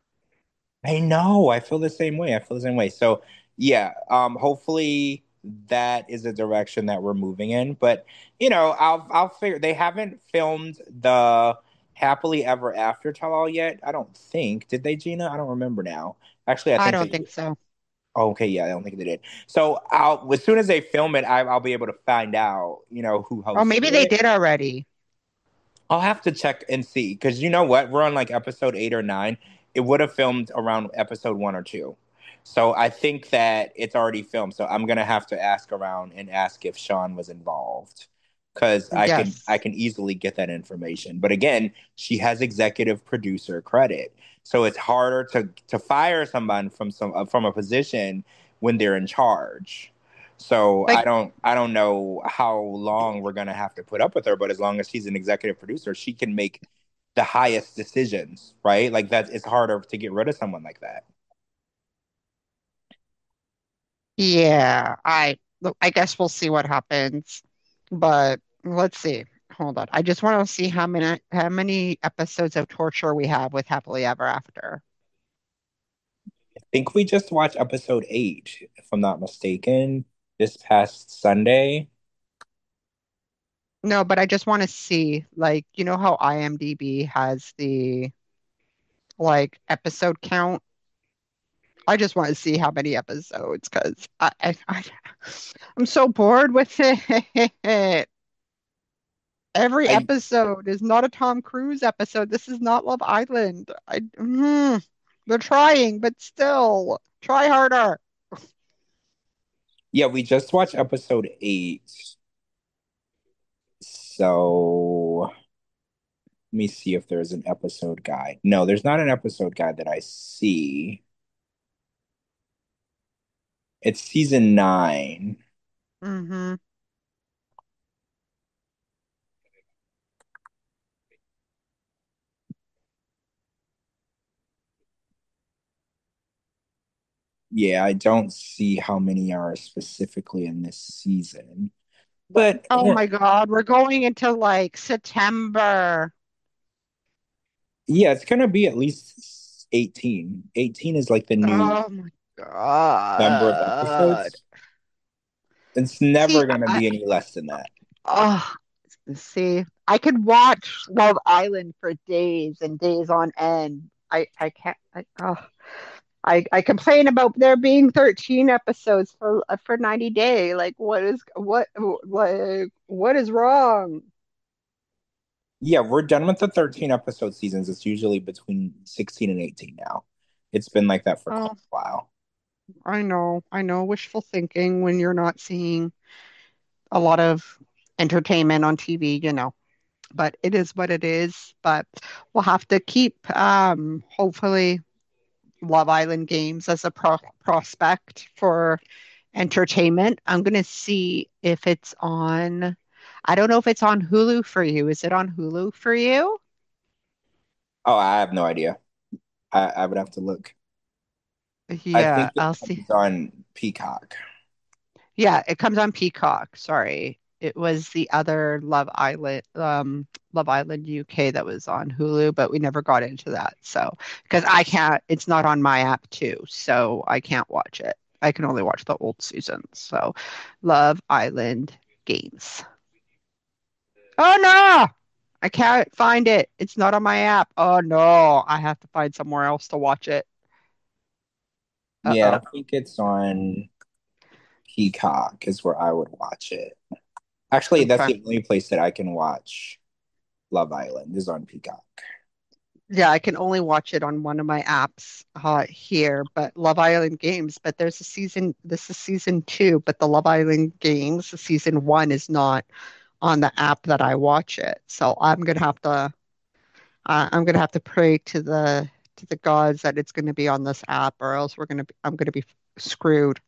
I know. I feel the same way. I feel the same way. So yeah, um, hopefully that is a direction that we're moving in. But you know, I'll I'll figure they haven't filmed the Happily Ever After tell all yet. I don't think. Did they, Gina? I don't remember now. Actually, I I think don't they think so. oh, okay, yeah, I don't think they did. So I'll as soon as they film it, I, I'll be able to find out, you know, who Or hosted maybe they it. did already. I'll have to check and see because you know what? We're on like episode eight or nine. It would have filmed around episode one or two. So I think that it's already filmed. So I'm gonna have to ask around and ask if Sean was involved because I can I Yes. can easily get that information. But again, she has executive producer credit, so it's harder to to fire someone from some uh, from a position when they're in charge. So But I don't I don't know how long we're gonna have to put up with her, but as long as she's an executive producer, she can make the highest decisions, right? Like that it's harder to get rid of someone like that. yeah, I I guess we'll see what happens. But let's see. Hold on. I just want to see how many how many episodes of torture we have with Happily Ever After. I think we just watched episode eight, if I'm not mistaken, this past Sunday. No, but I just want to see, like, you know how IMDb has the like episode count? I just want to see how many episodes because I, I, I I'm so bored with it. Every I episode is not a Tom Cruise episode. This is not Love Island. I mm, they're trying, but still try harder. Yeah, we just watched episode eight. So let me see if there's an episode guide. No, there's not an episode guide that I see. It's season nine. Hmm. Yeah, I don't see how many are specifically in this season. But Oh eh, my God, we're going into like September. yeah, it's gonna be at least eighteen. eighteen is like the new Oh my number of God. episodes. It's See, never gonna I, be any less than that. oh, see, I could watch Love Island for days and days on end. I, I can't. I, oh. I, I complain about there being thirteen episodes for for ninety day. Like what is what like what is wrong? Yeah, we're done with the thirteen episode seasons. It's usually between sixteen and eighteen now. It's been like that for quite Oh, a while. I know. I know wishful thinking when you're not seeing a lot of entertainment on T V, you know. But it is what it is. But we'll have to keep um hopefully Love Island games as a pro prospect for entertainment. I'm gonna see if it's on. I don't know if it's on Hulu for you. Is it on Hulu for you? Oh, I have no idea. I, I would have to look. I Yeah, think it I'll see. comes on Peacock. Yeah, it comes on Peacock. Sorry. It was the other Love Island, um, Love Island U K that was on Hulu, but we never got into that. So, because I can't, it's not on my app too, so I can't watch it. I can only watch the old seasons. So, Love Island games. Oh no! I can't find it. It's not on my app. Oh no, I have to find somewhere else to watch it. Yeah, I Uh-oh. think it's on Peacock is where I would watch it. Actually, that's Okay. the only place that I can watch Love Island is on Peacock. Yeah, I can only watch it on one of my apps uh, here, but Love Island Games. But there's a season, this is season two, but the Love Island Games, the season one is not on the app that I watch it. So I'm gonna have to, uh, I'm gonna have to pray to the to the gods that it's gonna be on this app, or else we're gonna be, I'm gonna be screwed.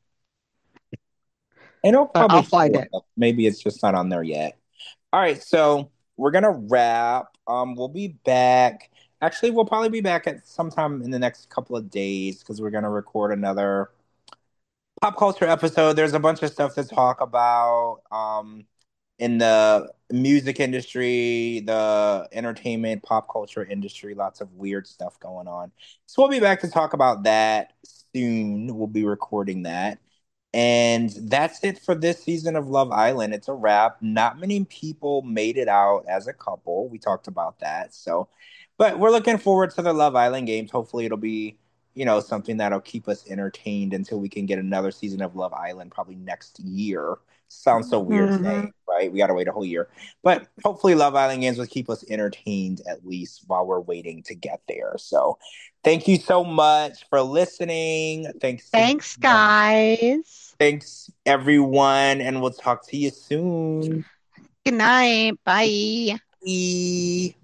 And it'll But probably I'll find show it. up. Maybe it's just not on there yet. All right, so we're gonna wrap. Um, we'll be back. Actually, we'll probably be back at sometime in the next couple of days because we're gonna record another pop culture episode. There's a bunch of stuff to talk about um, in the music industry, the entertainment, pop culture industry. Lots of weird stuff going on. So we'll be back to talk about that soon. We'll be recording that. And that's it for this season of Love Island. It's a wrap. Not many people made it out as a couple. We talked about that. So, but we're looking forward to the Love Island games. Hopefully, it'll be you know, something that'll keep us entertained until we can get another season of Love Island probably next year. Sounds so weird saying, Hmm. right? We got to wait a whole year. But hopefully, Love Island games will keep us entertained at least while we're waiting to get there. So, thank you so much for listening. Thanks Thanks, again. guys. Thanks, everyone. And we'll talk to you soon. Good night. Bye. Bye.